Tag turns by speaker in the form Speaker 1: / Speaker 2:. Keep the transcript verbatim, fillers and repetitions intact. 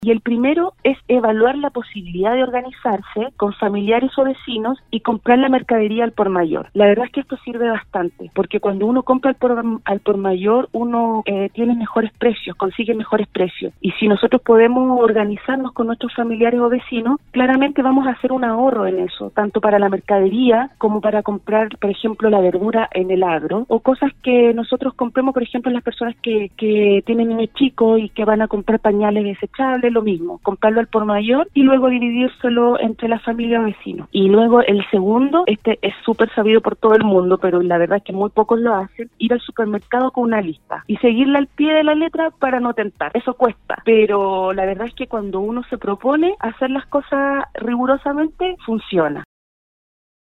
Speaker 1: Y el primero es evaluar la posibilidad de organizarse con familiares o vecinos y comprar la mercadería al por mayor. La verdad es que esto sirve bastante, porque cuando uno compra al por, al por mayor, uno eh, tiene mejores precios, consigue mejores precios. Y si nosotros podemos organizarnos con nuestros familiares o vecinos, claramente vamos a hacer un ahorro en eso, tanto para la mercadería como para comprar, por ejemplo, la verdura en el agro, o cosas que nosotros compremos, por ejemplo, las personas que, que tienen niños chicos y que van a comprar pañales desechables, lo mismo, comprarlo al por mayor y luego dividírselo entre la familia o vecinos. Y luego el segundo, este es súper sabido por todo el mundo, pero la verdad es que muy pocos lo hacen, ir al supermercado con una lista y seguirla al pie de la letra para no tentar. Eso cuesta, pero la verdad es que cuando uno se propone hacer las cosas rigurosamente, funciona.